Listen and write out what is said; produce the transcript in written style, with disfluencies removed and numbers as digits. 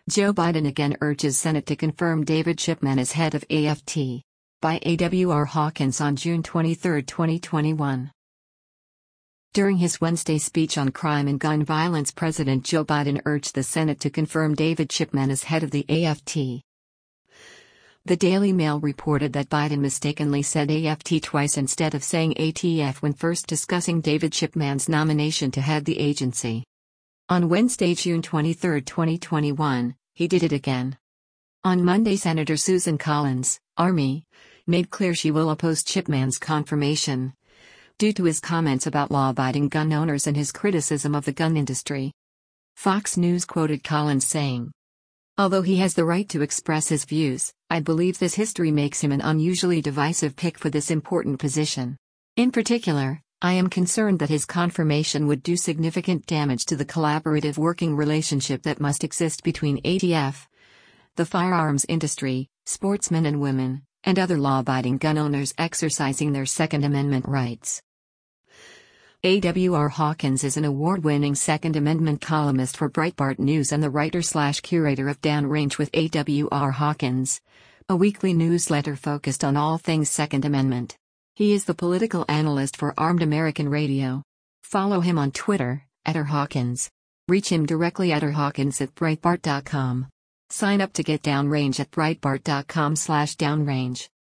Joe Biden again urges Senate to confirm David Chipman as head of AFT. By A.W.R. Hawkins on June 23, 2021. During his Wednesday speech on crime and gun violence, President Joe Biden urged the Senate to confirm David Chipman as head of the AFT. The Daily Mail reported that Biden mistakenly said AFT twice instead of saying ATF when first discussing David Chipman's nomination to head the agency. On Wednesday, June 23, 2021, he did it again. On Monday, Senator Susan Collins, Army, made clear she will oppose Chipman's confirmation due to his comments about law-abiding gun owners and his criticism of the gun industry. Fox News quoted Collins saying, "Although he has the right to express his views, I believe this history makes him an unusually divisive pick for this important position. In particular, I am concerned that his confirmation would do significant damage to the collaborative working relationship that must exist between ATF, the firearms industry, sportsmen and women, and other law-abiding gun owners exercising their Second Amendment rights." A.W.R. Hawkins is an award-winning Second Amendment columnist for Breitbart News and the writer/curator of Downrange with A.W.R. Hawkins, a weekly newsletter focused on all things Second Amendment. He is the political analyst for Armed American Radio. Follow him on Twitter, @RHawkins. Reach him directly at rhawkins@breitbart.com. Sign up to get Downrange at breitbart.com/downrange.